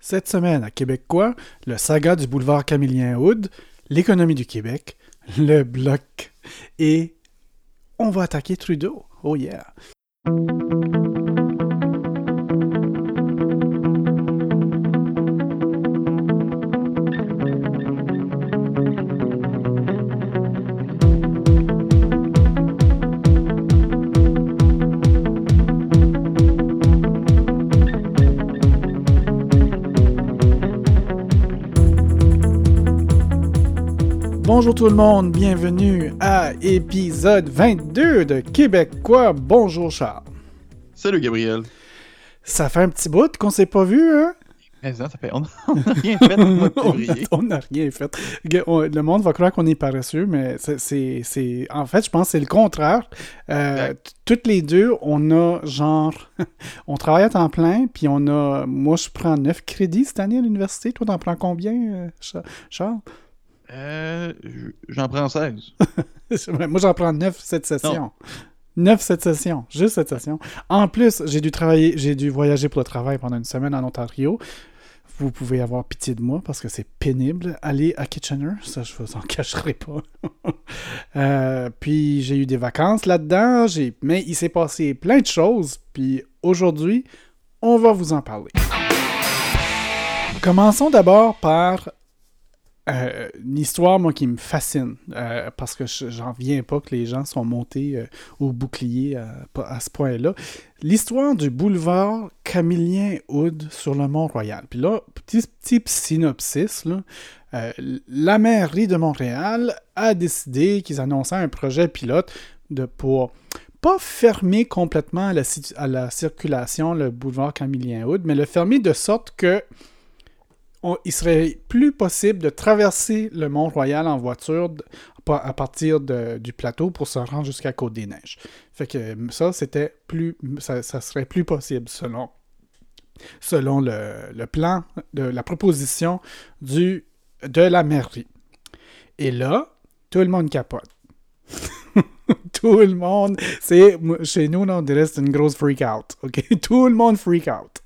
Cette semaine à Québécois, le saga du boulevard Camillien-Hood, l'économie du Québec, le Bloc et on va attaquer Trudeau. Oh yeah! Bonjour tout le monde, bienvenue à épisode 22 de Québécois. Bonjour Charles. Salut Gabriel. Ça fait un petit bout qu'on s'est pas vu, hein? Mais ça fait... On n'a rien fait au mois de février. On n'a rien fait. Le monde va croire qu'on est paresseux, mais c'est... En fait, je pense que c'est le contraire. Toutes les deux, on a genre... on travaille à temps plein, puis on a... Moi, je prends 9 crédits cette année à l'université. Toi, t'en prends combien, Charles? J'en prends 16. Moi, j'en prends 9 cette session. 9 cette session, juste cette session. En plus, j'ai dû voyager pour le travail pendant une semaine en Ontario. Vous pouvez avoir pitié de moi parce que c'est pénible. Aller à Kitchener, ça, je vous en cacherai pas. Puis, j'ai eu des vacances là-dedans, mais il s'est passé plein de choses. Puis, aujourd'hui, on va vous en parler. Commençons d'abord par... une histoire, moi, qui me fascine, parce que j'en viens pas que les gens sont montés au bouclier à ce point-là. L'histoire du boulevard Camillien-Hood sur le Mont-Royal. Puis là, petit synopsis, là, la mairie de Montréal a décidé qu'ils annonçaient un projet pilote pour pas fermer complètement à la circulation le boulevard Camillien-Hood, mais le fermer de sorte que il serait plus possible de traverser le Mont-Royal en voiture à partir du plateau pour se rendre jusqu'à Côte-des-Neiges. Fait que ça, ça serait plus possible selon le plan de la proposition de la mairie. Et là, tout le monde capote. Tout le monde, chez nous, on dirait que c'est une grosse freak-out. Okay? Tout le monde freak-out.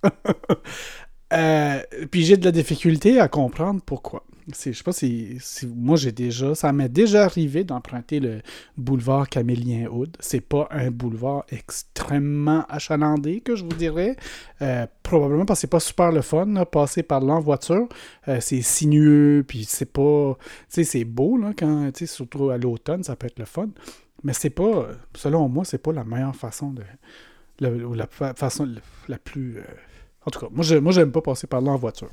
Puis j'ai de la difficulté à comprendre pourquoi. Je sais pas si moi ça m'est déjà arrivé d'emprunter le boulevard Camillien-Hood. C'est pas un boulevard extrêmement achalandé, que je vous dirais. Probablement parce que c'est pas super le fun, là, passer par là en voiture. C'est sinueux, puis c'est pas... Tu sais, c'est beau, là, surtout à l'automne, ça peut être le fun. Mais c'est pas... Selon moi, c'est pas la meilleure façon la façon la plus... En tout cas, moi, j'aime pas passer par là en voiture.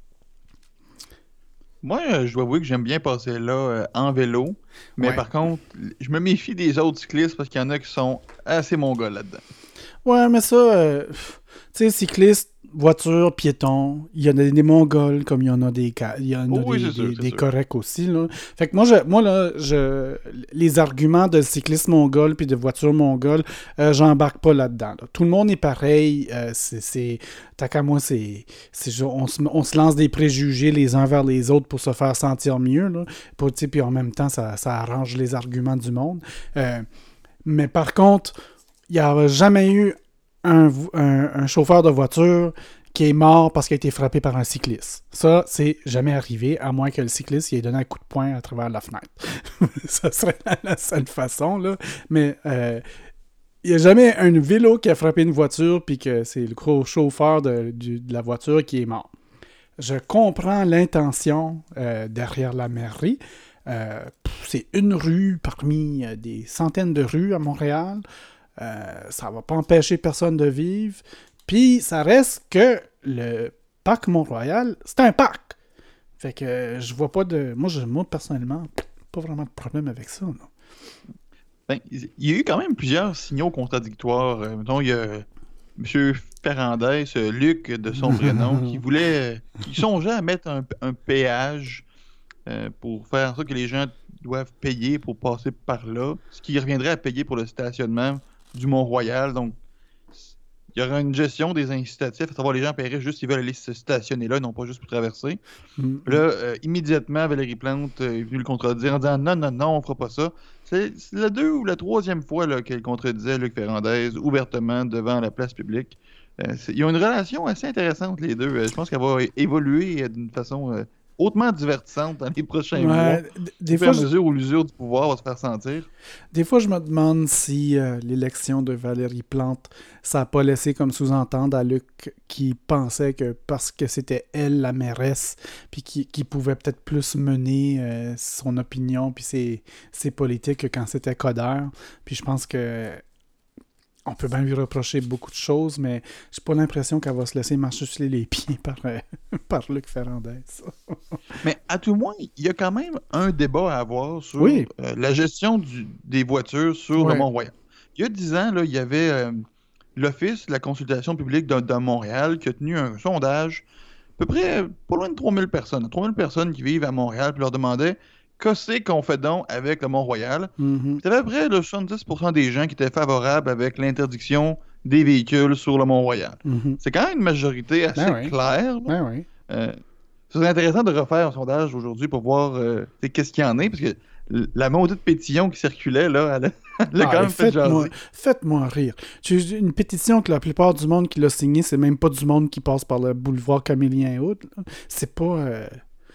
Moi, je dois avouer que j'aime bien passer là en vélo. Mais ouais. Par contre, je me méfie des autres cyclistes parce qu'il y en a qui sont assez mongols là-dedans. Ouais, mais ça, tu sais, cyclistes, voitures, piétons, il y en a des Mongols comme il y en a des corrects aussi, là. Fait que moi, les arguments de cyclistes mongols puis de voitures mongols, j'embarque pas là-dedans. Là. Tout le monde est pareil. Tant qu'à moi, on se lance des préjugés les uns vers les autres pour se faire sentir mieux, là. Puis en même temps, ça arrange les arguments du monde. Mais par contre, il n'y a jamais eu un chauffeur de voiture qui est mort parce qu'il a été frappé par un cycliste. Ça, c'est jamais arrivé, à moins que le cycliste il ait donné un coup de poing à travers la fenêtre. Ça serait la seule façon, là. Mais il n'y a jamais un vélo qui a frappé une voiture puis que c'est le gros chauffeur de la voiture qui est mort. Je comprends l'intention derrière la mairie. C'est une rue parmi des centaines de rues à Montréal. Ça va pas empêcher personne de vivre. Puis ça reste que le parc Mont-Royal, c'est un parc. Fait que je vois pas de... Moi personnellement, pas vraiment de problème avec ça. Non. Ben, il y a eu quand même plusieurs signaux contradictoires. Mettons, il y a M. Ferrandez, Luc de son vrai nom, qui songeait à mettre un péage pour faire en sorte que les gens doivent payer pour passer par là, ce qui reviendrait à payer pour le stationnement du Mont-Royal. Donc, il y aura une gestion des incitatifs, à savoir les gens paieraient juste s'ils veulent aller se stationner là, non pas juste pour traverser. Là, immédiatement, Valérie Plante est venue le contredire en disant non, on fera pas ça. C'est la 2e ou la 3e fois là, qu'elle contredisait Luc Ferrandez ouvertement devant la place publique. Ils ont une relation assez intéressante, les deux. Je pense qu'elle va évoluer d'une façon hautement divertissante dans les prochains mois, des au fur et à mesure où l'usure du pouvoir va se faire sentir. Des fois, je me demande si l'élection de Valérie Plante, ça n'a pas laissé comme sous-entendre à Luc qui pensait que parce que c'était elle la mairesse, puis qui pouvait peut-être plus mener son opinion puis ses politiques que quand c'était Coderre. Puis je pense que on peut bien lui reprocher beaucoup de choses, mais j'ai pas l'impression qu'elle va se laisser marcher sur les pieds par Luc Ferrandez. Mais à tout le moins, il y a quand même un débat à avoir sur la gestion des voitures sur le Mont-Royal. Il y a 10 ans, là, il y avait l'Office de la consultation publique de Montréal qui a tenu un sondage, à peu près pas loin de 3000 personnes. 3000 personnes qui vivent à Montréal, puis leur demandait qu'est-ce qu'on fait donc avec le Mont-Royal. Mm-hmm. Il y avait à peu près 70% des gens qui étaient favorables avec l'interdiction des véhicules sur le Mont-Royal. Mm-hmm. C'est quand même une majorité assez claire. Ce serait intéressant de refaire un sondage aujourd'hui pour voir qu'est-ce qu'il y en est, parce que la maudite pétition qui circulait, là, elle a quand même fait jaser. Faites-moi rire. J'ai une pétition que la plupart du monde qui l'a signée, c'est même pas du monde qui passe par le boulevard Camélien-Hood. C'est pas...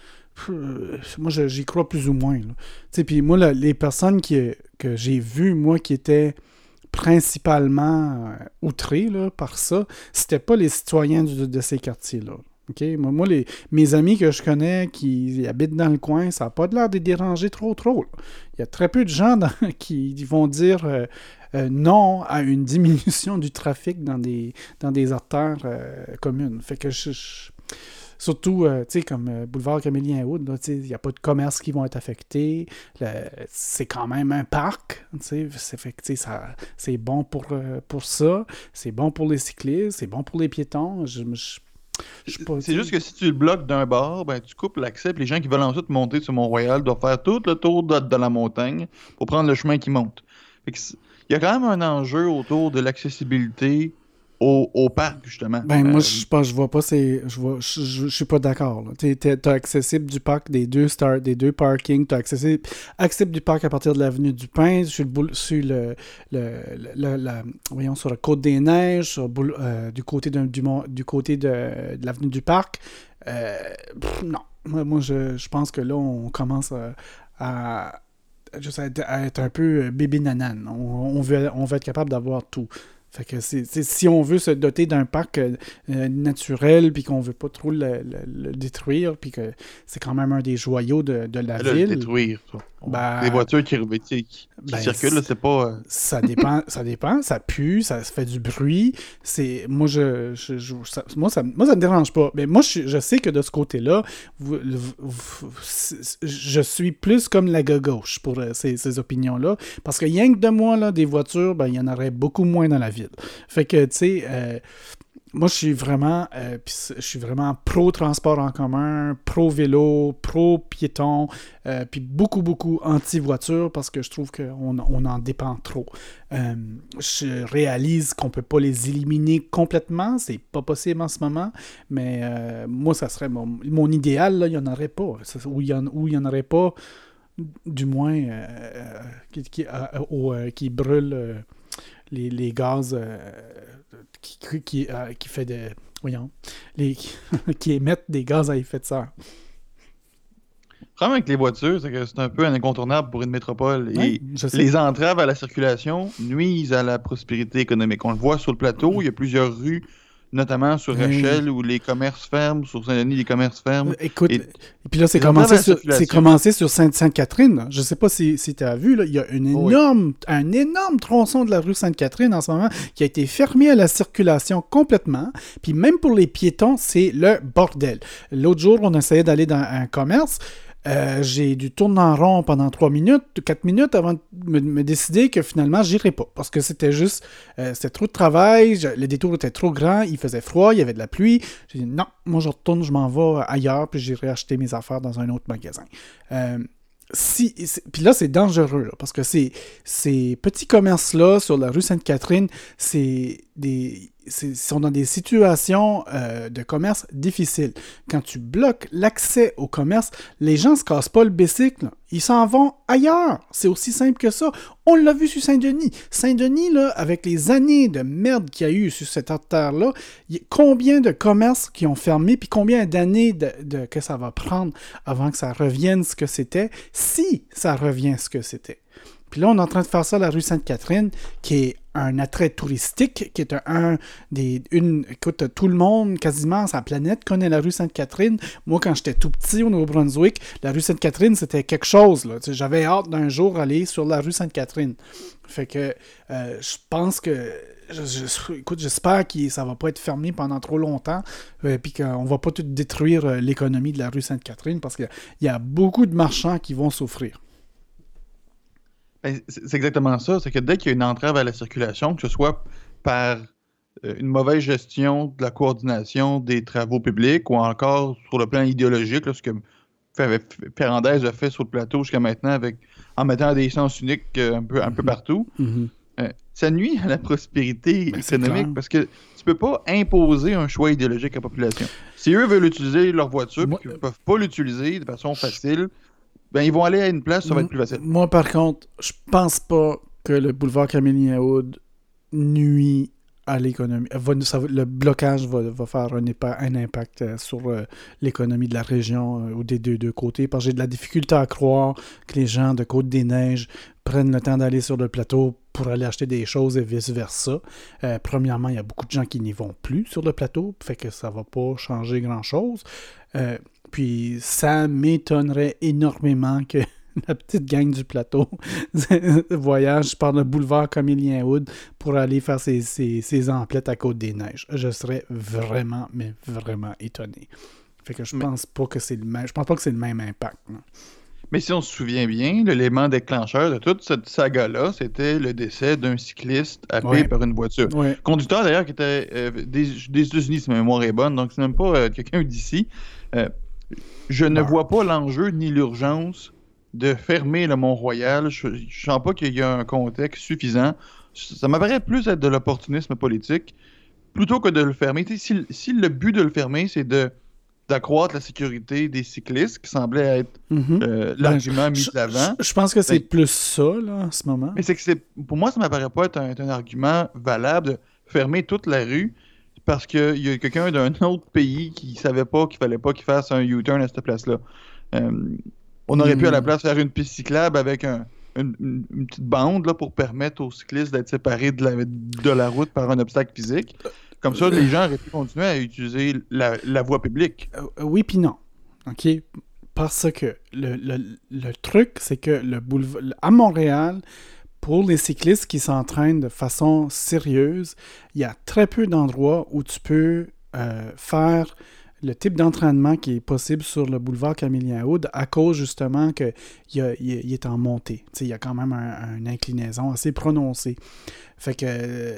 moi, j'y crois plus ou moins. Puis moi, là, les personnes que j'ai vues, moi, qui étaient principalement outrées là, par ça, c'était pas les citoyens de ces quartiers-là. Okay? Moi mes amis que je connais qui habitent dans le coin, ça n'a pas l'air de déranger trop. Il y a très peu de gens qui vont dire non à une diminution du trafic dans des artères communes. Fait que surtout, tu sais, comme boulevard Camélien-Hood, il n'y a pas de commerces qui vont être affectés. C'est quand même un parc, tu sais. C'est bon pour ça. C'est bon pour les cyclistes. C'est bon pour les piétons. C'est juste que si tu le bloques d'un bord, ben, tu coupes l'accès. Puis les gens qui veulent ensuite monter sur Mont-Royal doivent faire tout le tour de la montagne pour prendre le chemin qui monte. Il y a quand même un enjeu autour de l'accessibilité au parc, justement. Moi, je vois pas je suis pas d'accord. T'as accessible du parc des deux parkings, t'as accessible du parc à partir de l'avenue du Pin, sur le Côte des Neiges, du côté de l'avenue du Parc. Non. Moi, je pense que là, on commence à être un peu bébé nanan. On veut être capable d'avoir tout. Fait que si on veut se doter d'un parc naturel puis qu'on veut pas trop le détruire puis que c'est quand même un des joyaux de la ville. Le détruire, ça. Les voitures qui circulent, là, c'est pas... Ça dépend, ça pue, ça fait du bruit. Moi, ça me dérange pas. Mais moi, je sais que de ce côté-là, je suis plus comme la gauche pour ces opinions-là. Parce que rien que de moi, là, des voitures, il y en aurait beaucoup moins dans la ville. Fait que, tu sais... moi, je suis vraiment pro-transport en commun, pro-vélo, pro-piéton, puis beaucoup anti-voiture parce que je trouve qu'on en dépend trop. Je réalise qu'on peut pas les éliminer complètement, c'est pas possible en ce moment, mais moi, ça serait mon idéal, là, il n'y en aurait pas. Ou il y en aurait pas, du moins, qui brûle les gaz... qui fait des... Voyons. Qui émettent des gaz à effet de serre. Le problème avec les voitures, c'est que c'est un peu un incontournable pour une métropole. Et les entraves à la circulation nuisent à la prospérité économique. On le voit sur le plateau, il y a plusieurs rues, notamment sur Rachel, où les commerces ferment, sur Saint-Denis, les commerces ferment. Écoute, et puis là, c'est commencé sur Sainte-Catherine. Je ne sais pas si tu as vu, là, il y a un énorme tronçon de la rue Sainte-Catherine en ce moment qui a été fermé à la circulation complètement. Puis même pour les piétons, c'est le bordel. L'autre jour, on essayait d'aller dans un commerce. J'ai dû tourner en rond pendant 4 minutes avant de me décider que finalement j'irais pas parce que c'était trop de travail, le détour était trop grand, il faisait froid, il y avait de la pluie. J'ai dit non, moi je retourne, je m'en vais ailleurs puis j'irai acheter mes affaires dans un autre magasin. Puis là, c'est dangereux, là, parce que ces petits commerces-là sur la rue Sainte-Catherine, c'est sont dans des situations de commerce difficiles. Quand tu bloques l'accès au commerce, les gens ne se cassent pas le bicycle. Ils s'en vont ailleurs. C'est aussi simple que ça. On l'a vu sur Saint-Denis. Saint-Denis, là, avec les années de merde qu'il y a eu sur cette terre-là, combien de commerces qui ont fermé, puis combien d'années que ça va prendre avant que ça revienne ce que c'était, si ça revient ce que c'était. Puis là, on est en train de faire ça à la rue Sainte-Catherine, qui est un attrait touristique, qui est écoute, tout le monde, quasiment sur la planète, connaît la rue Sainte-Catherine. Moi, quand j'étais tout petit au Nouveau-Brunswick, la rue Sainte-Catherine, c'était quelque chose, là. J'avais hâte d'un jour aller sur la rue Sainte-Catherine. Fait que je pense que... écoute, j'espère que ça va pas être fermé pendant trop longtemps, puis qu'on va pas tout détruire l'économie de la rue Sainte-Catherine, parce qu'il y a beaucoup de marchands qui vont souffrir. C'est exactement ça. C'est que dès qu'il y a une entrave à la circulation, que ce soit par une mauvaise gestion de la coordination des travaux publics ou encore sur le plan idéologique, là, ce que Ferrandez a fait sur le plateau jusqu'à maintenant en mettant des sens uniques un peu partout, ça nuit à la prospérité économique parce que tu peux pas imposer un choix idéologique à la population. Si eux veulent utiliser leur voiture et qu'ils ne peuvent pas l'utiliser de façon facile, ben ils vont aller à une place, ça va être plus facile. Moi, par contre, je pense pas que le boulevard Camille-Yaoud nuit à l'économie. Le blocage va faire un impact sur l'économie de la région ou des deux côtés, parce que j'ai de la difficulté à croire que les gens de Côte-des-Neiges prennent le temps d'aller sur le plateau pour aller acheter des choses et vice-versa. Premièrement, il y a beaucoup de gens qui n'y vont plus sur le plateau, fait que ça va pas changer grand-chose. Puis ça m'étonnerait énormément que la petite gang du plateau voyage par le boulevard Camille-Yaoud pour aller faire ses emplettes à Côte-des-Neiges. Je serais vraiment, mais vraiment étonné. Fait que je pense pas que c'est le même impact. Non. Mais si on se souvient bien, l'élément déclencheur de toute cette saga-là, c'était le décès d'un cycliste happé par une voiture. Ouais. Conducteur d'ailleurs qui était des États-Unis, si ma mémoire est bonne, donc c'est même pas quelqu'un d'ici. Je ne vois pas l'enjeu ni l'urgence de fermer le Mont-Royal. Je ne sens pas qu'il y a un contexte suffisant. Ça m'apparaît plus être de l'opportunisme politique plutôt que de le fermer. Si le but de le fermer, c'est d'accroître la sécurité des cyclistes, qui semblait être l'argument mis de l'avant. Je pense que c'est plus ça, là, en ce moment. Mais pour moi, ça ne m'apparaît pas être un argument valable de fermer toute la rue parce qu'il y a quelqu'un d'un autre pays qui ne savait pas qu'il ne fallait pas qu'il fasse un U-turn à cette place-là. On aurait pu à la place faire une piste cyclable avec une petite bande là, pour permettre aux cyclistes d'être séparés de la route par un obstacle physique. Comme ça, les gens auraient pu continuer à utiliser la voie publique. Oui, puis non. OK? Parce que le truc, c'est que à Montréal, pour les cyclistes qui s'entraînent de façon sérieuse, il y a très peu d'endroits où tu peux faire le type d'entraînement qui est possible sur le boulevard Camille-Yaoud à cause justement qu'il est en montée. Il y a quand même une inclinaison assez prononcée. Fait que...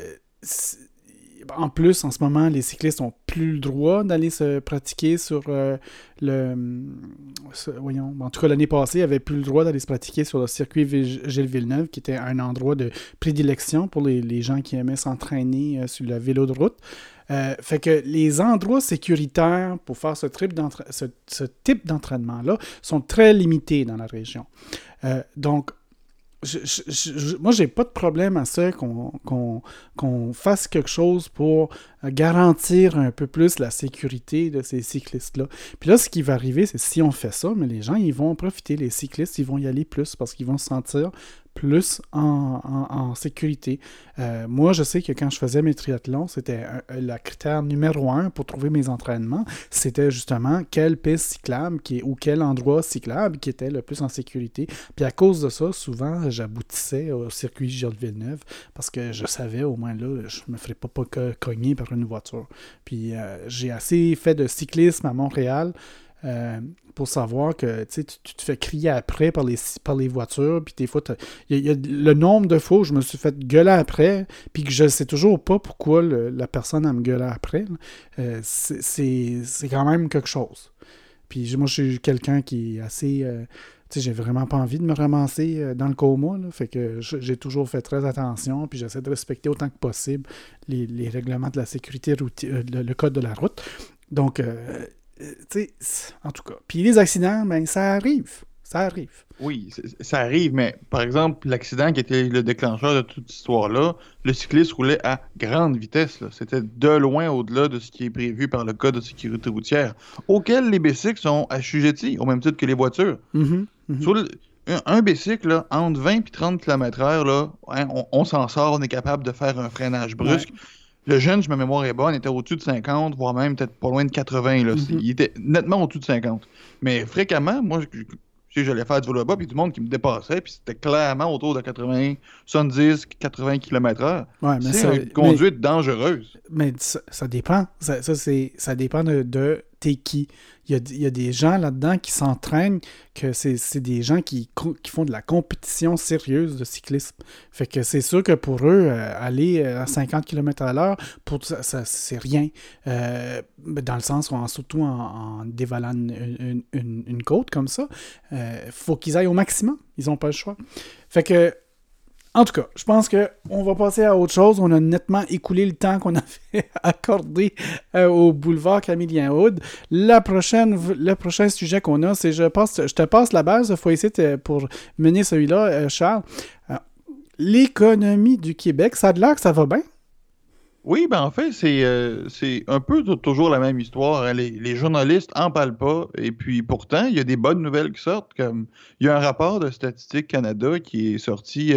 En plus, en ce moment, les cyclistes n'ont plus le droit d'aller se pratiquer sur en tout cas, l'année passée, ils n'avaient plus le droit d'aller se pratiquer sur le circuit Gilles Villeneuve, qui était un endroit de prédilection pour les gens qui aimaient s'entraîner sur le vélo de route. Fait que les endroits sécuritaires pour faire ce type d'entraînement-là sont très limités dans la région. Donc, moi, j'ai pas de problème à ça qu'on fasse quelque chose pour garantir un peu plus la sécurité de ces cyclistes-là. Puis là, ce qui va arriver, c'est si on fait ça, mais les gens, ils vont en profiter. Les cyclistes, ils vont y aller plus parce qu'ils vont se sentir plus en sécurité. Moi, je sais que quand je faisais mes triathlons, c'était le critère numéro 1 pour trouver mes entraînements. C'était justement quelle piste cyclable ou quel endroit cyclable qui était le plus en sécurité. Puis à cause de ça, souvent, j'aboutissais au circuit Gilles Villeneuve parce que je savais au moins là, je me ferais pas cogner par une voiture. Puis j'ai assez fait de cyclisme à Montréal pour savoir que tu te fais crier après par les voitures, puis des fois, il y a le nombre de fois où je me suis fait gueuler après, puis que je ne sais toujours pas pourquoi la personne me gueule après. C'est quand même quelque chose. Puis moi, je suis quelqu'un qui est assez... tu sais, j'ai vraiment pas envie de me ramasser dans le coma, là, fait que j'ai toujours fait très attention, puis j'essaie de respecter autant que possible les règlements de la sécurité, le code de la route. Donc, tu sais, en tout cas. Puis les accidents, ben ça arrive. Ça arrive. Oui, ça arrive, mais par exemple, l'accident qui était le déclencheur de toute cette histoire-là, le cycliste roulait à grande vitesse, là. C'était de loin au-delà de ce qui est prévu par le code de sécurité routière, auquel les bicycles sont assujettis, au même titre que les voitures. Sur un bicycle, là, entre 20 et 30 km/h, là, hein, on s'en sort, on est capable de faire un freinage brusque. Ouais. Le jeune, si ma mémoire est bonne, était au-dessus de 50, voire même peut-être pas loin de 80. Là. Il était nettement au-dessus de 50. Mais fréquemment, moi, j'allais faire du vélo bas, puis du monde qui me dépassait, puis c'était clairement autour de 80, 70, 80 km/h. Ouais, mais c'est une conduite dangereuse. Mais ça dépend. Ça dépend de t'es qui. Il y a des gens là-dedans qui s'entraînent, que c'est des gens qui font de la compétition sérieuse de cyclisme. Fait que c'est sûr que pour eux, aller à 50 km/h, pour ça c'est rien. Dans le sens où, surtout en dévalant une côte comme ça, faut qu'ils aillent au maximum. Ils n'ont pas le choix. Fait que en tout cas, je pense qu'on va passer à autre chose. On a nettement écoulé le temps qu'on avait accordé au boulevard Camillien-Aude. Le prochain sujet qu'on a, c'est je te passe la base, il faut essayer pour mener celui-là, Charles. L'économie du Québec, ça a l'air que ça va bien? Oui, ben en fait, c'est un peu toujours la même histoire. Hein. Les journalistes en parlent pas. Et puis pourtant, il y a des bonnes nouvelles qui sortent. Comme il y a un rapport de Statistique Canada qui est sorti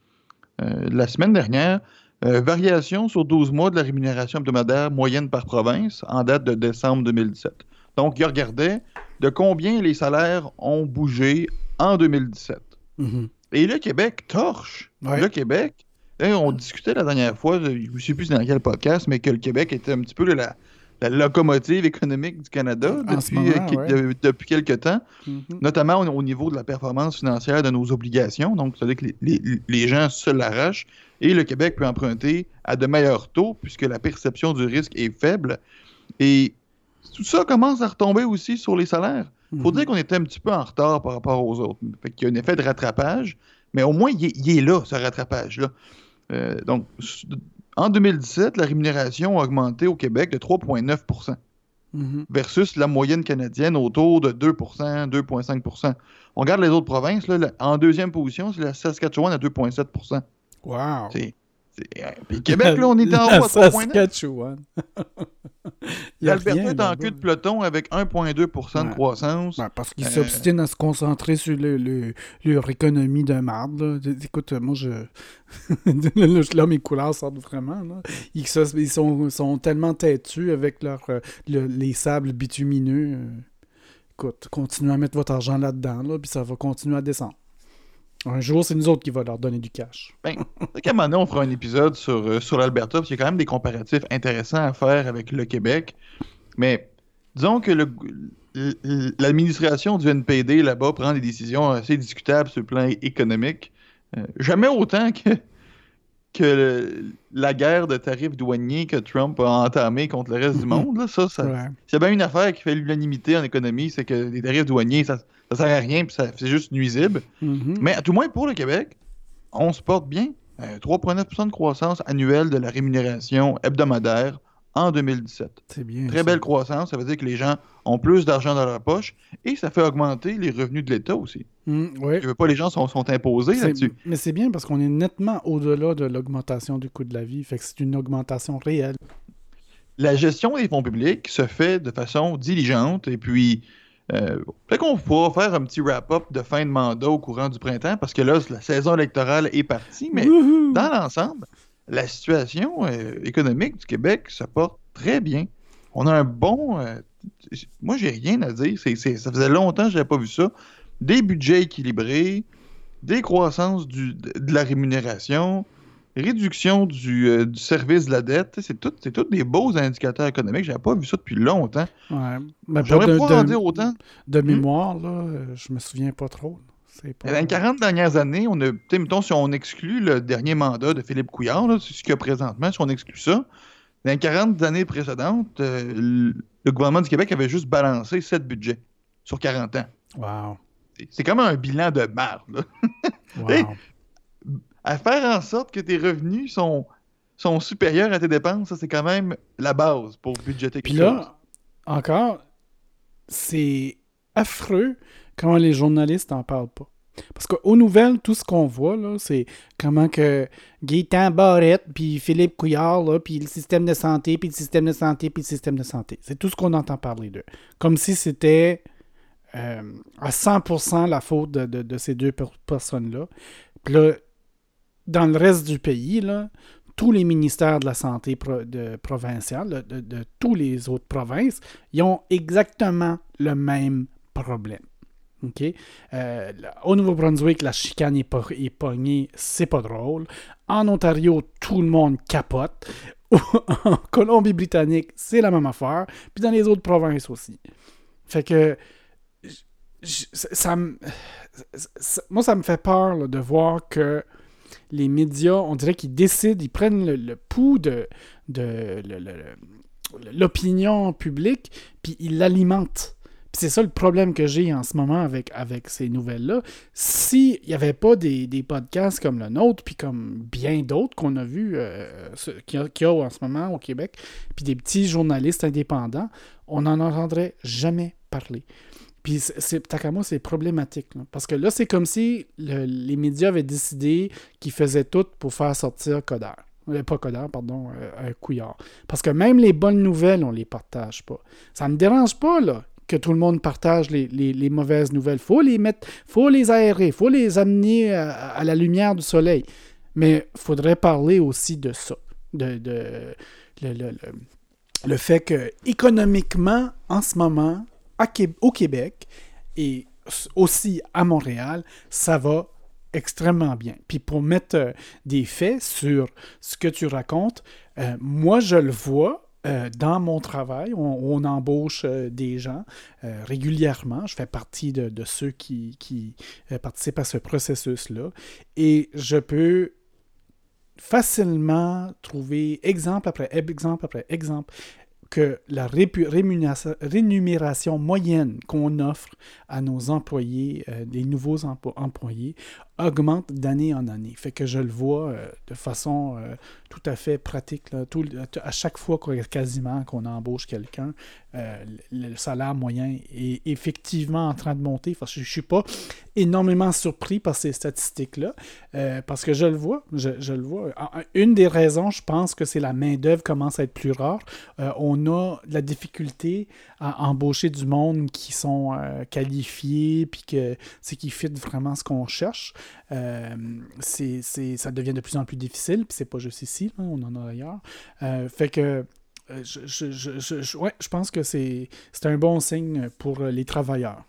la semaine dernière. Variation sur 12 mois de la rémunération hebdomadaire moyenne par province en date de décembre 2017. Donc, il regardait de combien les salaires ont bougé en 2017. Et le Québec torche. Ouais. Le Québec... On discutait la dernière fois, je ne sais plus dans quel podcast, mais que le Québec était un petit peu la locomotive économique du Canada depuis quelques temps, notamment au niveau de la performance financière de nos obligations. Donc, ça veut dire que les gens se l'arrachent et le Québec peut emprunter à de meilleurs taux puisque la perception du risque est faible. Et tout ça commence à retomber aussi sur les salaires. Il faut dire qu'on était un petit peu en retard par rapport aux autres. Fait qu'il y a un effet de rattrapage, mais au moins, il est là, ce rattrapage-là. Donc, en 2017, la rémunération a augmenté au Québec de 3,9 versus la moyenne canadienne autour de 2 2,5 On regarde les autres provinces, là, en deuxième position, c'est la Saskatchewan à 2,7 Wow! Puis Québec, là, on est en haut à 3,9 Saskatchewan. L'Alberta est en queue de peloton avec 1,2 de croissance. Ouais, parce qu'ils s'obstinent à se concentrer sur leur économie de marde. Là. Écoute, moi, là, mes couleurs sortent vraiment. Là. Ils sont tellement têtus avec les sables bitumineux. Écoute, continuez à mettre votre argent là-dedans, là, puis ça va continuer à descendre. Un jour, c'est nous autres qui va leur donner du cash. Ben, qu'à un moment donné, on fera un épisode sur l'Alberta, parce qu'il y a quand même des comparatifs intéressants à faire avec le Québec. Mais disons que l'administration du NPD là-bas prend des décisions assez discutables sur le plan économique. Jamais autant que la guerre de tarifs douaniers que Trump a entamée contre le reste du monde. Là, s'il y a bien une affaire qui fait l'unanimité en économie, c'est que les tarifs douaniers, ça sert à rien, puis c'est juste nuisible. Mais à tout moins, pour le Québec, on se porte bien. 3,9 de croissance annuelle de la rémunération hebdomadaire en 2017. C'est bien. Très belle croissance, ça veut dire que les gens ont plus d'argent dans leur poche et ça fait augmenter les revenus de l'État aussi. Ouais. Je veux pas, les gens sont imposés là-dessus. Mais c'est bien parce qu'on est nettement au-delà de l'augmentation du coût de la vie, fait que c'est une augmentation réelle. La gestion des fonds publics se fait de façon diligente et puis peut-être qu'on pourra faire un petit wrap-up de fin de mandat au courant du printemps parce que là, la saison électorale est partie, mais dans l'ensemble, la situation économique du Québec se porte très bien. On a un bon... moi, j'ai rien à dire. Ça faisait longtemps que je n'avais pas vu ça. Des budgets équilibrés, des croissances de la rémunération, réduction du service de la dette. C'est tous des beaux indicateurs économiques. Je n'avais pas vu ça depuis longtemps. Ouais. J'aimerais pas en dire autant. De mémoire, là, je me souviens pas trop. Dans les 40 dernières années, on a, mettons, si on exclut le dernier mandat de Philippe Couillard, là, c'est ce qu'il y a présentement, si on exclut ça, dans les 40 années précédentes, le gouvernement du Québec avait juste balancé 7 budgets. sur 40 ans. Wow. C'est comme un bilan de merde, là. Wow. À faire en sorte que tes revenus sont supérieurs à tes dépenses, ça, c'est quand même la base pour budgéter quelque chose. Puis là, encore, c'est affreux comment les journalistes n'en parlent pas. Parce qu'aux nouvelles, tout ce qu'on voit, là, c'est comment que Gaétan Barrette, puis Philippe Couillard, là, puis le système de santé, puis le système de santé, puis le système de santé. C'est tout ce qu'on entend parler d'eux. Comme si c'était à 100% la faute de ces deux personnes-là. Puis là, dans le reste du pays, là, tous les ministères de la santé provinciale, de tous les autres provinces, ils ont exactement le même problème. Okay? Au Nouveau-Brunswick, la chicane est pognée, c'est pas drôle. En Ontario, tout le monde capote. En Colombie-Britannique, c'est la même affaire. Puis dans les autres provinces aussi. Fait que moi, ça me fait peur là, de voir que les médias, on dirait qu'ils décident, ils prennent le pouls de l'opinion publique, puis ils l'alimentent. Puis c'est ça le problème que j'ai en ce moment avec ces nouvelles-là. S'il n'y avait pas des podcasts comme le nôtre, puis comme bien d'autres qu'on a vus, qu'il y a en ce moment au Québec, puis des petits journalistes indépendants, on n'en entendrait jamais parler. Puis, tant qu'à moi, c'est problématique. Là. Parce que là, c'est comme si les médias avaient décidé qu'ils faisaient tout pour faire sortir Coderre. Pas Coderre, pardon, Couillard. Parce que même les bonnes nouvelles, on les partage pas. Ça me dérange pas, là, que tout le monde partage les mauvaises nouvelles. Faut les aérer, faut les amener à la lumière du soleil. Mais il faudrait parler aussi de ça. Le fait que, économiquement, en ce moment, au Québec et aussi à Montréal, ça va extrêmement bien. Puis pour mettre des faits sur ce que tu racontes, moi je le vois dans mon travail. On embauche des gens régulièrement. Je fais partie de ceux qui participent à ce processus-là. Et je peux facilement trouver exemple après exemple que la rémunération moyenne qu'on offre à nos employés, des nouveaux employés, augmente d'année en année. Fait que je le vois de façon tout à fait pratique. Là, à chaque fois quasiment qu'on embauche quelqu'un, le salaire moyen est effectivement en train de monter. Enfin, je ne suis pas énormément surpris par ces statistiques-là, parce que je le vois. Je le vois. Une des raisons, je pense que c'est la main-d'œuvre commence à être plus rare. On a de la difficulté à embaucher du monde qui sont qualifiés puis qui fit vraiment ce qu'on cherche. Ça devient de plus en plus difficile, puis c'est pas juste ici, hein, on en a ailleurs. Fait que je pense que c'est un bon signe pour les travailleurs.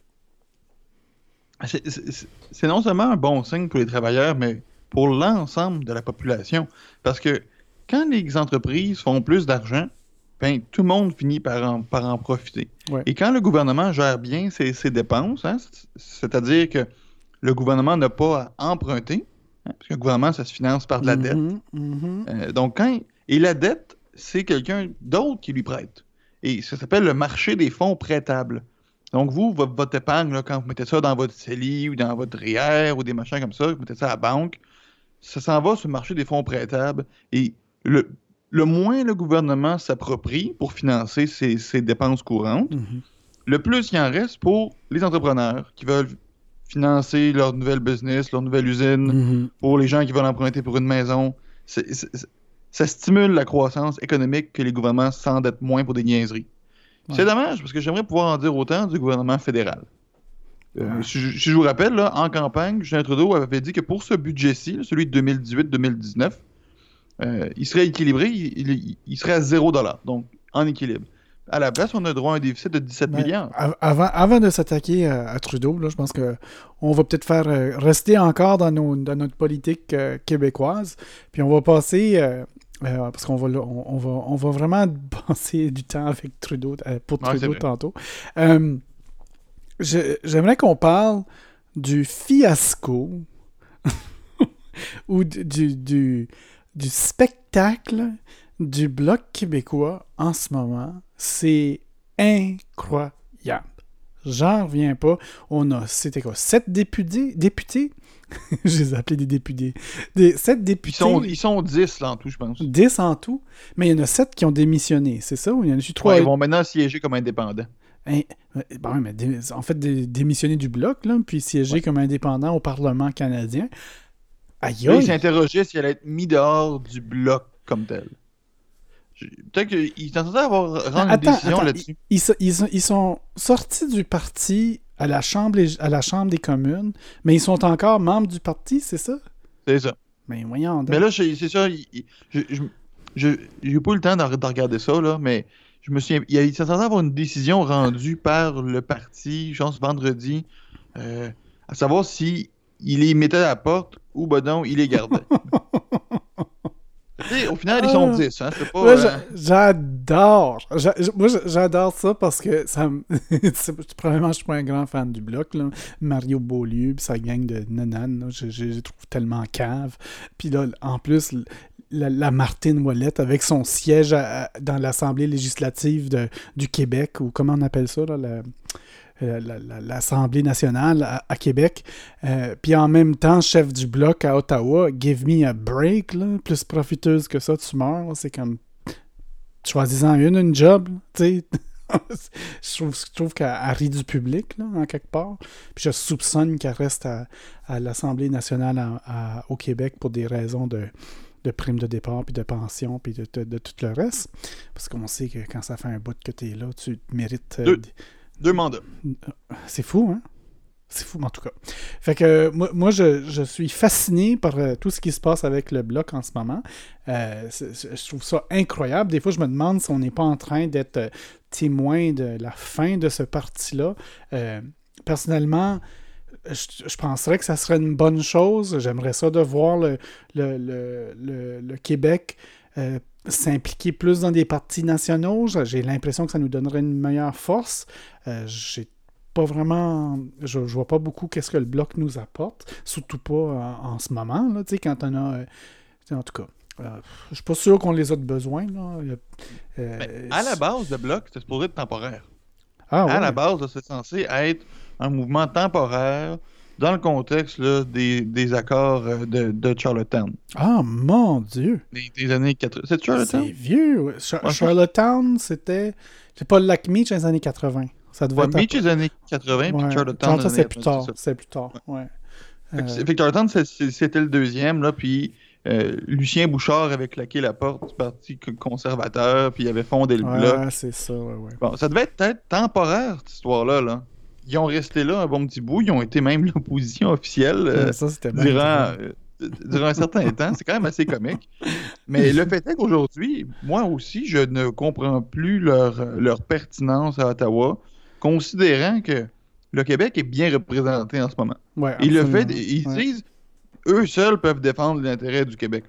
C'est non seulement un bon signe pour les travailleurs, mais pour l'ensemble de la population. Parce que quand les entreprises font plus d'argent, ben, tout le monde finit par en profiter. Ouais. Et quand le gouvernement gère bien ses dépenses, hein, c'est-à-dire que le gouvernement n'a pas à emprunter, hein, parce que le gouvernement, ça se finance par de la dette. Donc, et la dette, c'est quelqu'un d'autre qui lui prête. Et ça s'appelle le marché des fonds prêtables. Donc, votre épargne, là, quand vous mettez ça dans votre CELI ou dans votre REER ou des machins comme ça, vous mettez ça à la banque, ça s'en va sur le marché des fonds prêtables. Et le moins le gouvernement s'approprie pour financer ses dépenses courantes, le plus il en reste pour les entrepreneurs qui veulent financer leur nouvelle business, leur nouvelle usine, pour les gens qui veulent emprunter pour une maison. Ça stimule la croissance économique que les gouvernements s'endettent moins pour des niaiseries. Ouais. C'est dommage, parce que j'aimerais pouvoir en dire autant du gouvernement fédéral. Si je vous rappelle, là, en campagne, Justin Trudeau avait dit que pour ce budget-ci, là, celui de 2018-2019, il serait équilibré, il serait à 0$, donc en équilibre. À la place, on a droit à un déficit de 17 milliards. Avant de s'attaquer à Trudeau, là, je pense qu'on va peut-être faire rester encore dans notre politique québécoise, puis on va passer... parce qu'on va, on va vraiment passer du temps avec Trudeau, pour Trudeau tantôt. J'aimerais qu'on parle du fiasco ou du spectacle du Bloc québécois en ce moment. C'est incroyable. J'en reviens pas. C'était quoi? 7 députés? Je les ai appelés des députés. 7 députés. Ils sont 10 là en tout, je pense. 10 en tout? Mais il y en a 7 qui ont démissionné, c'est ça? Ou il y en a eu 3? Ouais, ils vont maintenant siéger comme indépendants. Mais en fait, démissionner du bloc, là, puis siéger comme indépendant au Parlement canadien. Aïe, là, ils s'interrogeaient s'il allait être mis dehors du bloc comme tel. Peut-être qu'ils sont censés rendre une décision là-dessus. Ils sont sortis du parti à la Chambre des communes, mais ils sont encore membres du parti, c'est ça? C'est ça. Mais voyons donc. Mais là, c'est ça, j'ai pas eu le temps de regarder ça, là, mais je me souviens, il sont censés avoir une décision rendue par le parti, je pense vendredi, à savoir si il les mettait à la porte ou ben non, il les gardait. Au final, ils sont 10. Hein, c'est pas, moi, j'adore. Moi, j'adore ça parce que probablement, je suis pas un grand fan du bloc. Là. Mario Beaulieu puis sa gang de nanan, je les trouve tellement cave. Puis là, en plus, la Martine Ouellette avec son siège dans l'Assemblée législative du Québec, ou comment on appelle ça, là, l'Assemblée nationale à Québec, puis en même temps chef du bloc à Ottawa. Give me a break, là. Plus profiteuse que ça, tu meurs, là. C'est comme choisissant une job, tu sais. je trouve qu'elle rit du public, là, en quelque part. Puis je soupçonne qu'elle reste à l'Assemblée nationale au Québec pour des raisons de primes de départ, puis de pension, puis de tout le reste. Parce qu'on sait que quand ça fait un bout que t'es là, tu mérites... 2 mandats. C'est fou, hein? C'est fou, en tout cas. Fait que moi je suis fasciné par tout ce qui se passe avec le Bloc en ce moment. Je trouve ça incroyable. Des fois, je me demande si on n'est pas en train d'être témoin de la fin de ce parti-là. Personnellement, je penserais que ça serait une bonne chose. J'aimerais ça de voir le Québec s'impliquer plus dans des partis nationaux. J'ai l'impression que ça nous donnerait une meilleure force. J'ai pas vraiment... Je vois pas beaucoup qu'est-ce que le Bloc nous apporte, surtout pas en ce moment, là, tu sais, quand on a... en tout cas, je suis pas sûr qu'on les a de besoin, là. À la base, le Bloc, c'était supposé être temporaire. Ah, ouais. À la base, c'est censé être un mouvement temporaire dans le contexte là, des accords de Charlottetown. Ah, mon Dieu! Des années 80. C'est Charlottetown? C'est vieux, ouais. Charlottetown, c'était... C'est pas le lac Meach dans les années 80. Ça devait être... Meach des années 80, puis Charlottetown... Ça, c'est plus tard. C'est plus tard, ouais. Fait que Charlottetown, c'était le deuxième, là, puis Lucien Bouchard avait claqué la porte du Parti conservateur, puis il avait fondé le Bloc. Ouais, c'est ça, ouais. Bon, ça devait être peut-être temporaire, cette histoire-là, là. Ils ont resté là un bon petit bout. Ils ont été même l'opposition officielle ça, c'était durant un certain temps. C'est quand même assez comique. Mais le fait est qu'aujourd'hui, moi aussi, je ne comprends plus leur pertinence à Ottawa, considérant que le Québec est bien représenté en ce moment. Ouais, et le fait, ils disent, eux seuls peuvent défendre l'intérêt du Québec.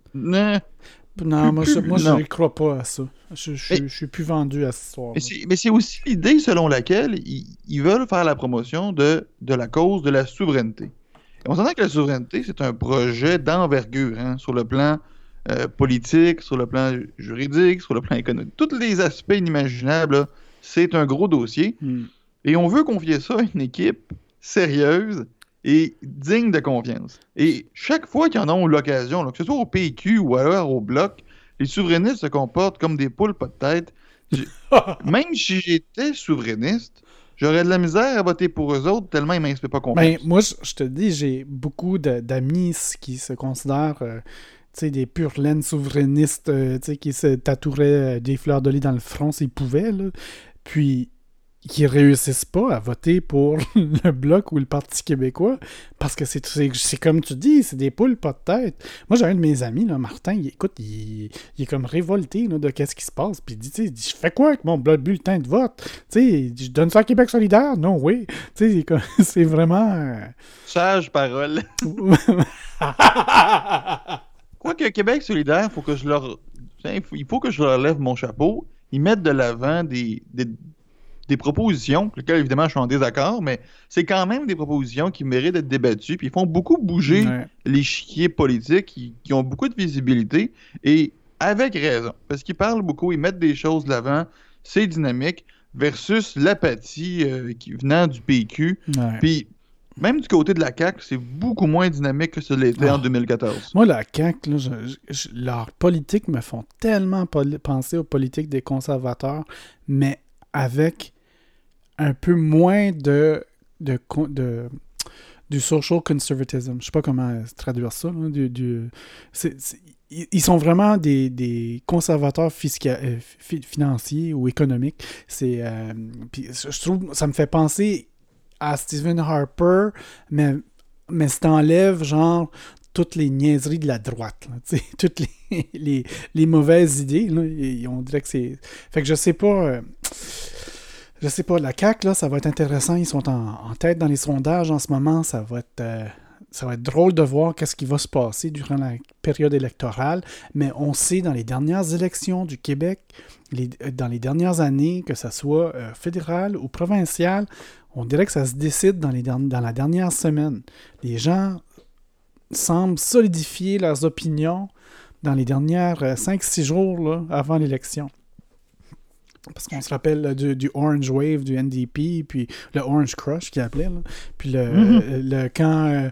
Non, moi je ne crois pas à ça. Je suis plus vendu à cette histoire. Mais c'est aussi l'idée selon laquelle ils veulent faire la promotion de la cause de la souveraineté. Et on s'entend que la souveraineté, c'est un projet d'envergure, hein, sur le plan politique, sur le plan juridique, sur le plan économique. Tous les aspects inimaginables, là, c'est un gros dossier. Et on veut confier ça à une équipe sérieuse et digne de confiance. Et chaque fois qu'ils en ont l'occasion, là, que ce soit au PQ ou alors au Bloc, les souverainistes se comportent comme des poules pas de tête. Même si j'étais souverainiste, j'aurais de la misère à voter pour eux autres tellement ils m'inspirent pas confiance. Ben, moi, je te dis, j'ai beaucoup d'amis qui se considèrent des pures laines souverainistes qui se tatoueraient des fleurs de lis dans le front s'ils pouvaient. Là. Puis qui réussissent pas à voter pour le Bloc ou le Parti québécois, parce que c'est comme tu dis, c'est des poules pas de tête. Moi, j'ai un de mes amis, là, Martin, il est comme révolté là, de qu'est-ce qui se passe, puis il dit, je fais quoi avec mon bulletin de vote? Je donne ça à Québec solidaire? Non, oui. C'est vraiment... Sage parole. Quoique Québec solidaire, il faut que je leur lève mon chapeau. Ils mettent de l'avant des propositions, lesquelles évidemment je suis en désaccord, mais c'est quand même des propositions qui méritent d'être débattues, puis ils font beaucoup bouger les chiquiers politiques qui ont beaucoup de visibilité, et avec raison, parce qu'ils parlent beaucoup, ils mettent des choses de l'avant, c'est dynamique. versus l'apathie venant du PQ. Puis, même du côté de la CAQ, c'est beaucoup moins dynamique que ce l'était en 2014. Moi, la CAQ, là, leurs politiques me font tellement penser aux politiques des conservateurs, mais avec un peu moins du social conservatism. Je sais pas comment traduire ça. Là, ils sont vraiment des conservateurs financiers ou économiques. Puis je trouve ça me fait penser à Stephen Harper, mais si t'enlèves genre toutes les niaiseries de la droite, là, toutes les mauvaises idées, là, et on dirait que c'est... Fait que je sais pas, la CAQ, là, ça va être intéressant, ils sont en tête dans les sondages en ce moment, ça va être drôle de voir qu'est-ce qui va se passer durant la période électorale, mais on sait dans les dernières élections du Québec, dans les dernières années, que ce soit fédéral ou provincial, on dirait que ça se décide dans la dernière semaine. Les gens semblent solidifier leurs opinions dans les dernières 5-6 jours là, avant l'élection. Parce qu'on se rappelle du Orange Wave, du NDP, puis le Orange Crush qu'il appelait. Là. Puis quand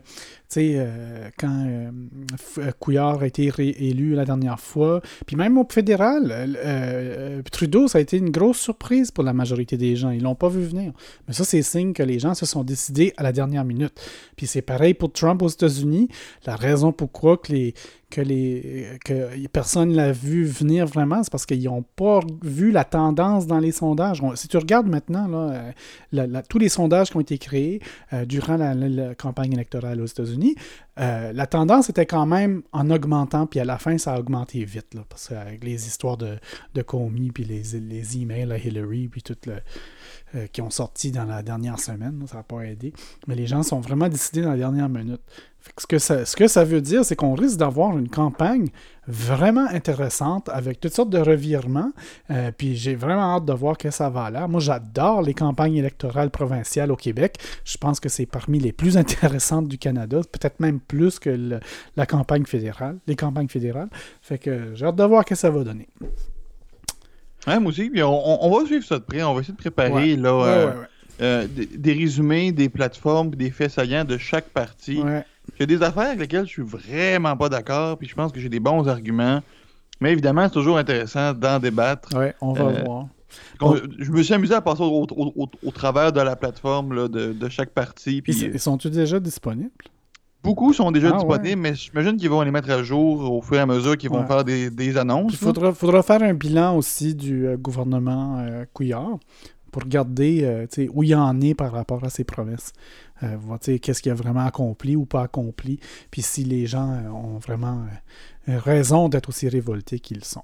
Couillard a été réélu la dernière fois, puis même au fédéral, Trudeau, ça a été une grosse surprise pour la majorité des gens. Ils l'ont pas vu venir. Mais ça, c'est signe que les gens se sont décidés à la dernière minute. Puis c'est pareil pour Trump aux États-Unis. La raison pourquoi que personne ne l'a vu venir vraiment, c'est parce qu'ils n'ont pas vu la tendance dans les sondages. Si tu regardes maintenant là, tous les sondages qui ont été créés durant la campagne électorale aux États-Unis, la tendance était quand même en augmentant, puis à la fin, ça a augmenté vite, là, parce qu'avec les histoires de Comey, puis les emails à Hillary, puis tout qui ont sorti dans la dernière semaine, là, ça n'a pas aidé. Mais les gens sont vraiment décidés dans la dernière minute. Ce que ça veut dire, c'est qu'on risque d'avoir une campagne vraiment intéressante avec toutes sortes de revirements. Puis j'ai vraiment hâte de voir ce que ça va aller. Moi, j'adore les campagnes électorales provinciales au Québec. Je pense que c'est parmi les plus intéressantes du Canada, peut-être même plus que les campagnes fédérales. Fait que j'ai hâte de voir ce que ça va donner. Ouais, moi aussi. Puis on va suivre ça de près. On va essayer de préparer des résumés, des plateformes, des faits saillants de chaque parti. Ouais. Il y a des affaires avec lesquelles je suis vraiment pas d'accord, puis je pense que j'ai des bons arguments. Mais évidemment, c'est toujours intéressant d'en débattre. Oui, on va voir. Je me suis amusé à passer au travers de la plateforme là, de chaque parti. Puis, ils sont-ils déjà disponibles? Beaucoup sont déjà disponibles, mais j'imagine qu'ils vont les mettre à jour au fur et à mesure qu'ils vont faire des annonces. Il faudra faire un bilan aussi du gouvernement Couillard pour regarder où il en est par rapport à ses promesses. Voir qu'est-ce qu'il a vraiment accompli ou pas accompli, puis si les gens ont vraiment raison d'être aussi révoltés qu'ils sont.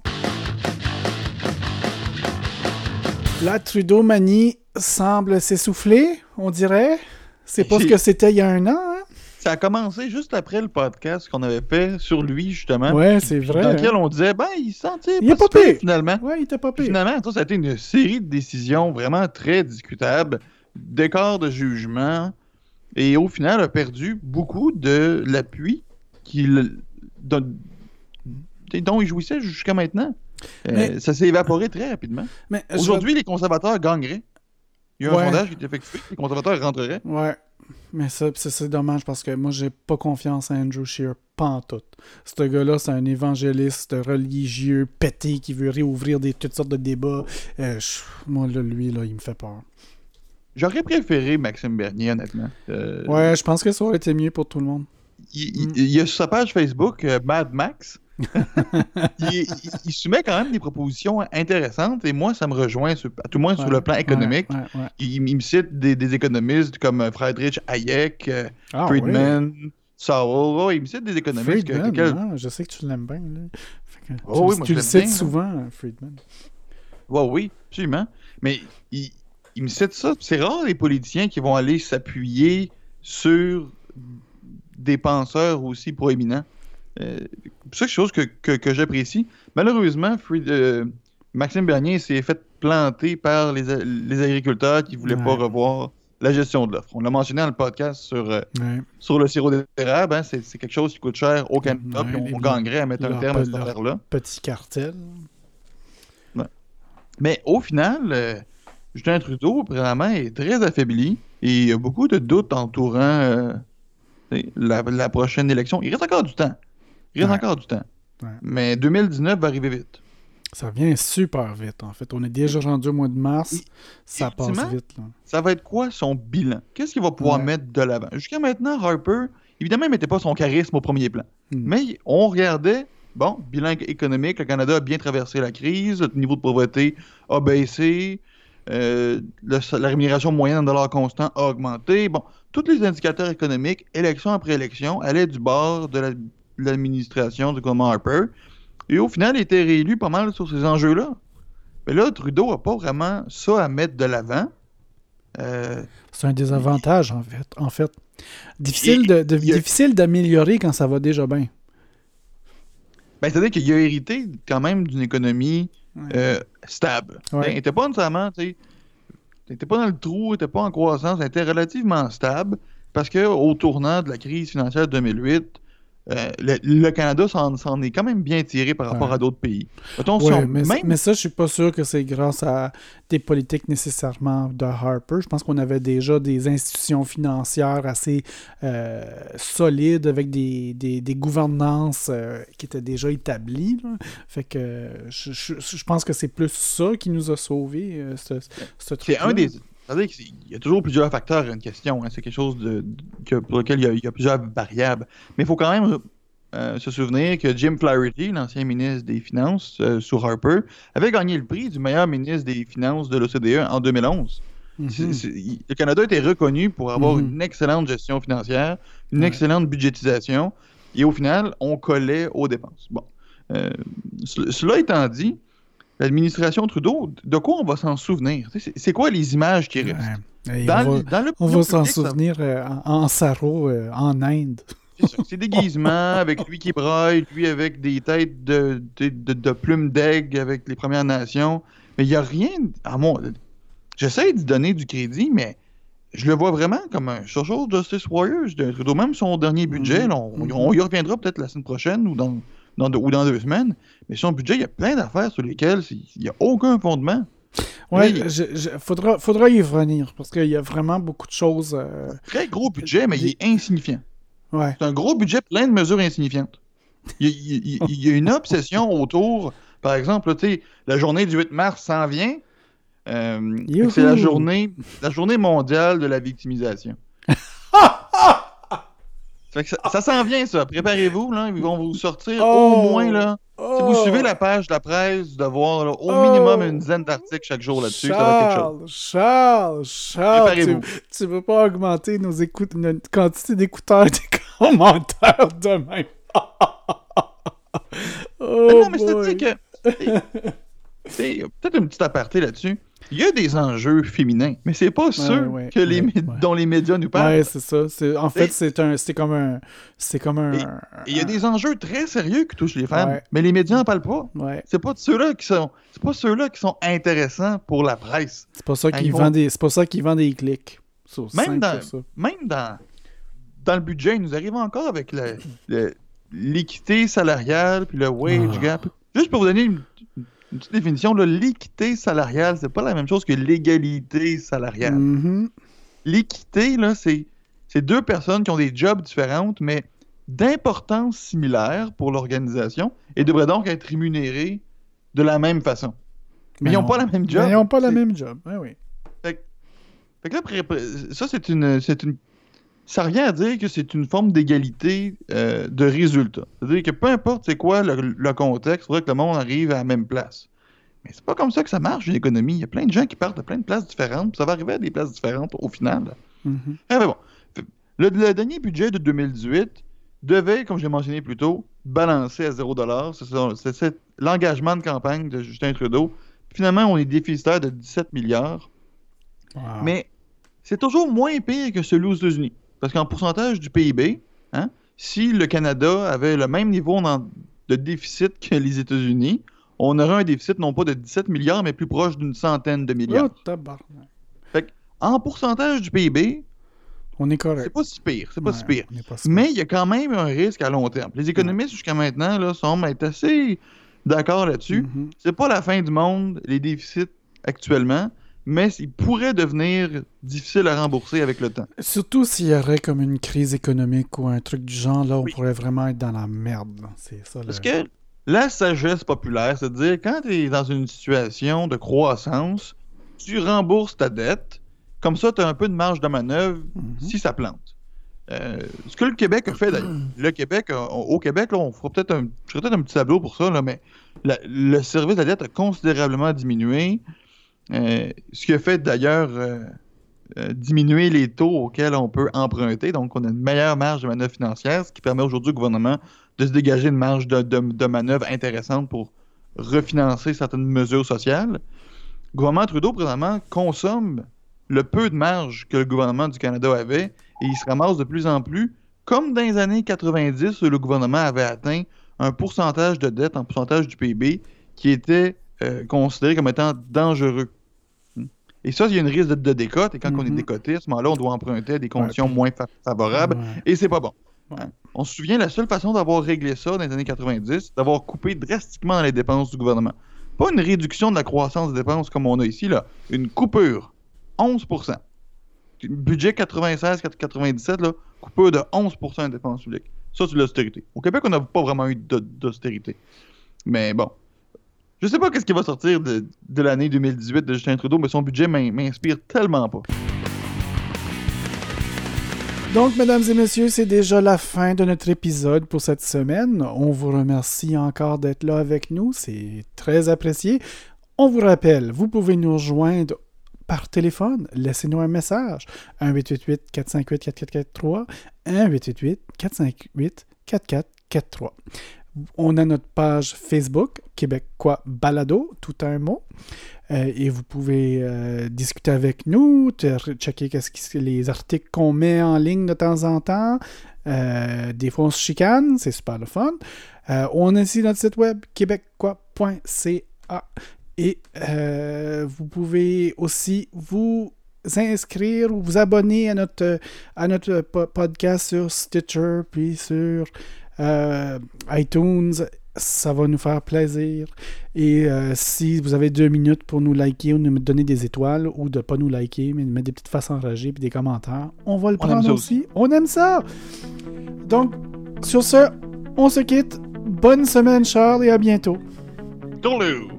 La Trudeau-manie semble s'essouffler, on dirait. C'est pas ce que c'était il y a un an, hein? Ça a commencé juste après le podcast qu'on avait fait sur lui, justement. Ouais, c'est vrai. Dans lequel on disait, il sentait pas pire, finalement. Ouais, il était pas pire. Finalement, ça a été une série de décisions vraiment très discutables, d'écarts de jugement, et au final, a perdu beaucoup de l'appui dont il jouissait jusqu'à maintenant. Ça s'est évaporé très rapidement. Aujourd'hui, les conservateurs gagneraient. Il y a un sondage qui est effectué, les conservateurs rentreraient. Ouais. Mais ça, c'est dommage parce que moi, j'ai pas confiance en Andrew Scheer, pantoute. Ce gars-là, c'est un évangéliste religieux pété qui veut réouvrir toutes sortes de débats. Moi, lui, il me fait peur. J'aurais préféré Maxime Bernier, honnêtement. Ouais, je pense que ça aurait été mieux pour tout le monde. Il y a sur sa page Facebook, Mad Max, il soumet quand même des propositions intéressantes et moi, ça me rejoint, à tout le moins sur le plan économique. Ouais. Il me cite des économistes comme Friedrich Hayek, Friedman, Sowell. Il me cite des économistes. Friedman, je sais que tu l'aimes bien. Tu le cites souvent, Friedman. Oui, absolument. Mais il me cite ça. C'est rare les politiciens qui vont aller s'appuyer sur des penseurs aussi proéminents. C'est quelque chose que j'apprécie. Malheureusement, Maxime Bernier s'est fait planter par les agriculteurs qui ne voulaient pas revoir la gestion de l'offre. On l'a mentionné dans le podcast sur le sirop d'érable. Hein, c'est quelque chose qui coûte cher au Canada, puis on gagnerait à mettre un terme à cette affaire-là. Petit cartel. Ouais. Mais au final, Justin Trudeau, présentement, est très affaibli et il y a beaucoup de doutes entourant la prochaine élection. Il reste encore du temps. Ouais. Mais 2019 va arriver vite. Ça vient super vite, en fait. On est déjà rendu au mois de mars. Ça passe vite, là. Ça va être quoi son bilan? Qu'est-ce qu'il va pouvoir mettre de l'avant? Jusqu'à maintenant, Harper, évidemment, il ne mettait pas son charisme au premier plan. Mais on regardait, bilan économique, le Canada a bien traversé la crise, le niveau de pauvreté a baissé, la rémunération moyenne en dollars constants a augmenté. Bon, tous les indicateurs économiques, élection après élection, allaient du bord de l'administration du gouvernement Harper. Et au final, il était réélu pas mal sur ces enjeux-là. Mais là, Trudeau n'a pas vraiment ça à mettre de l'avant. C'est un désavantage, en fait. Difficile d'améliorer quand ça va déjà bien. C'est-à-dire qu'il a hérité quand même d'une économie stable. Ouais. Il n'était pas nécessairement, il n'était pas dans le trou, il n'était pas en croissance, il était relativement stable parce qu'au tournant de la crise financière de 2008, le Canada s'en est quand même bien tiré par rapport à d'autres pays. Mais ça, je suis pas sûr que c'est grâce à des politiques nécessairement de Harper. Je pense qu'on avait déjà des institutions financières assez solides avec des gouvernances qui étaient déjà établies. Là. Fait que je pense que c'est plus ça qui nous a sauvés, ce truc-là. C'est un des... C'est-à-dire qu'il y a toujours plusieurs facteurs à une question. Hein. C'est quelque chose pour lequel il y a plusieurs variables. Mais il faut quand même se souvenir que Jim Flaherty, l'ancien ministre des Finances sous Harper, avait gagné le prix du meilleur ministre des Finances de l'OCDE en 2011. Le Canada était reconnu pour avoir une excellente gestion financière, une excellente budgétisation, et au final, on collait aux dépenses. Bon. Cela étant dit, l'administration Trudeau, de quoi on va s'en souvenir? C'est quoi les images qui restent? On va s'en souvenir en sarrau, en Inde. C'est ça. C'est déguisement, avec lui qui braille, lui avec des têtes de plumes d'aigle avec les Premières Nations. Mais il n'y a rien... J'essaie d'y donner du crédit, mais je le vois vraiment comme un social justice warrior. Trudeau, même son dernier budget, on y reviendra peut-être la semaine prochaine ou dans 2 semaines, mais son budget, il y a plein d'affaires sur lesquelles il n'y a aucun fondement. Oui, faudra y revenir, parce qu'il y a vraiment beaucoup de choses... Très gros budget, mais il est insignifiant. Ouais. C'est un gros budget plein de mesures insignifiantes. Il y a une obsession autour, par exemple, la journée du 8 mars s'en vient, c'est la journée mondiale de la victimisation. Ça s'en vient, ça. Préparez-vous, là. Ils vont vous sortir au moins, là. Si vous suivez la page de la presse, vous devez voir là, au minimum une dizaine d'articles chaque jour là-dessus. Ça va être quelque chose. Charles, tu veux pas augmenter notre quantité d'écouteurs et des commentaires demain. Non, mais c'est-à-dire que... C'est peut-être un petit aparté là-dessus. Il y a des enjeux féminins, mais c'est pas ceux dont les médias nous parlent. Ouais, c'est ça. En fait, c'est comme un... Il y a des enjeux très sérieux qui touchent les femmes, mais les médias n'en parlent pas. Ouais. C'est pas ceux-là qui sont intéressants pour la presse. C'est pas ça qui vend des clics. Même dans le budget, ils nous arrivent encore avec l'équité salariale puis le wage gap. Juste pour vous donner une petite définition, l'équité salariale, c'est pas la même chose que l'égalité salariale. L'équité, là, c'est deux personnes qui ont des jobs différentes, mais d'importance similaire pour l'organisation et devraient donc être rémunérées de la même façon. Mais ils n'ont pas la même job. Ils n'ont pas la même job, oui. Fait que là, ça, c'est une... Ça revient à dire que c'est une forme d'égalité de résultat. C'est-à-dire que peu importe c'est quoi le contexte, il faudrait que le monde arrive à la même place. Mais c'est pas comme ça que ça marche, une économie. Il y a plein de gens qui partent de plein de places différentes, puis ça va arriver à des places différentes au final. Mais bon, le dernier budget de 2018 devait, comme je l'ai mentionné plus tôt, balancer à 0$. C'est l'engagement de campagne de Justin Trudeau. Finalement, on est déficitaire de 17 milliards. Wow. Mais c'est toujours moins pire que celui aux États-Unis. Parce qu'en pourcentage du PIB, si le Canada avait le même niveau de déficit que les États-Unis, on aurait un déficit non pas de 17 milliards, mais plus proche d'une centaine de milliards. Oh, tabarnak. Fait en pourcentage du PIB, on est correct. C'est pas si pire. Mais il y a quand même un risque à long terme. Les économistes, jusqu'à maintenant, là, semblent être assez d'accord là-dessus. C'est pas la fin du monde, les déficits actuellement, mais il pourrait devenir difficile à rembourser avec le temps. Surtout s'il y aurait comme une crise économique ou un truc du genre, là, on pourrait vraiment être dans la merde. Là. C'est ça. Parce que la sagesse populaire, c'est de dire, quand tu es dans une situation de croissance, tu rembourses ta dette, comme ça, tu as un peu de marge de manœuvre si ça plante. Ce que le Québec a fait, d'ailleurs, au Québec, là, on fera peut-être un petit tableau pour ça, là, mais le service de la dette a considérablement diminué, ce qui a fait d'ailleurs diminuer les taux auxquels on peut emprunter. Donc, on a une meilleure marge de manœuvre financière, ce qui permet aujourd'hui au gouvernement de se dégager une marge de manœuvre intéressante pour refinancer certaines mesures sociales. Le gouvernement Trudeau, présentement, consomme le peu de marge que le gouvernement du Canada avait, et il se ramasse de plus en plus, comme dans les années 90, où le gouvernement avait atteint un pourcentage de dette en pourcentage du PIB qui était considéré comme étant dangereux. Et ça, il y a une risque de décote, et quand on est décoté, à ce moment-là, on doit emprunter à des conditions moins favorables, et c'est pas bon. Hein? On se souvient, la seule façon d'avoir réglé ça dans les années 90, d'avoir coupé drastiquement les dépenses du gouvernement. Pas une réduction de la croissance des dépenses comme on a ici, là, une coupure. 11%. Budget 96-97, là, coupure de 11% de dépenses publiques. Ça, c'est de l'austérité. Au Québec, on n'a pas vraiment eu d'austérité. Mais bon. Je sais pas qu'est-ce qui va sortir de l'année 2018 de Justin Trudeau, mais son budget m'inspire tellement pas. Donc, mesdames et messieurs, c'est déjà la fin de notre épisode pour cette semaine. On vous remercie encore d'être là avec nous. C'est très apprécié. On vous rappelle, vous pouvez nous rejoindre par téléphone. Laissez-nous un message. 1-888-458-4443. 1-888-458-4443. On a notre page Facebook, Québécois Balado, tout un mot. Et vous pouvez discuter avec nous, checker les articles qu'on met en ligne de temps en temps. Des fois, on se chicane, c'est super le fun. On a ici notre site web, québécois.ca. Et vous pouvez aussi vous inscrire ou vous abonner à notre podcast sur Stitcher, puis sur iTunes. Ça va nous faire plaisir. Et si vous avez 2 minutes pour nous liker ou nous donner des étoiles, ou de ne pas nous liker, mais de mettre des petites faces enragées et des commentaires, on va le prendre aussi. On aime ça! Donc, sur ce, on se quitte. Bonne semaine, Charles, et à bientôt. Tourlou!